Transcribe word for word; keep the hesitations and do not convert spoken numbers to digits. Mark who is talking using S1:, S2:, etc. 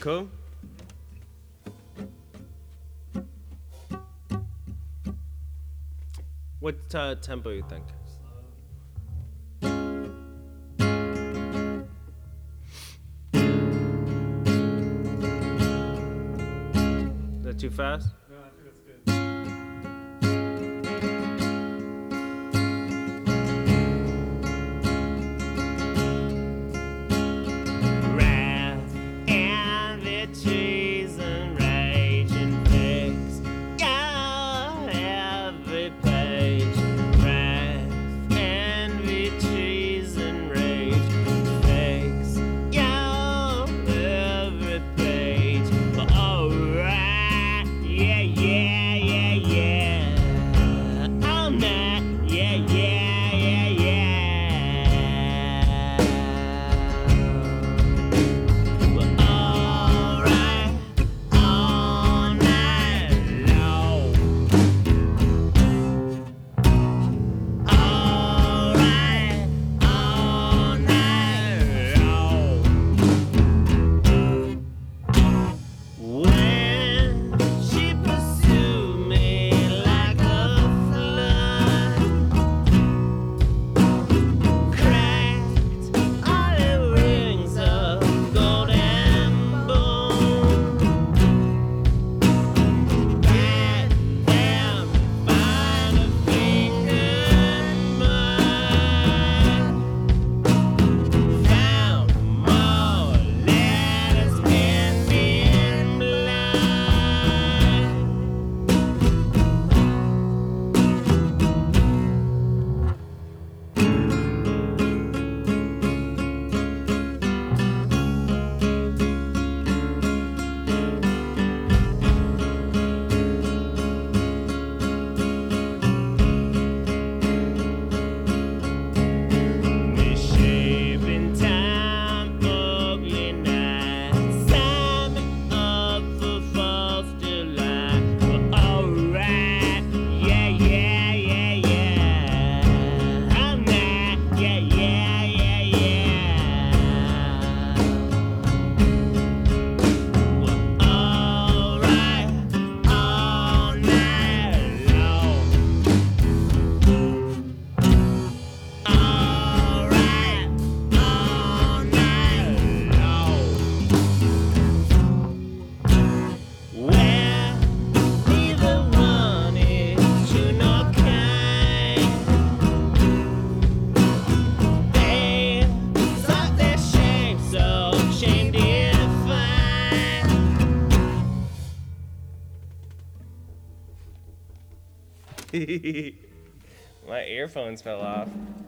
S1: cool? What uh, tempo you think? Is that too fast?
S2: No, I think that's good.
S1: Wrath and the treason rage and fix your every page. Wrath and the treason rage fix your every page. But alright, yeah, yeah, yeah, yeah. All night, yeah, yeah, yeah, yeah. Well, alright, all night long. Alright, all night long. When she pursued me like a flood, cracked all the rings of golden bone, bade them find a fingered mud, found more letters penned in blood. Misshapen time, ugly night, sign me up for false delight. But alright, yeah, yeah, yeah, yeah. All night, yeah, yeah, yeah, yeah. Well, alright, all night long. Alright, all night long. Where neither one is true nor kind. They suck their shame, so shame did find. My earphones fell off.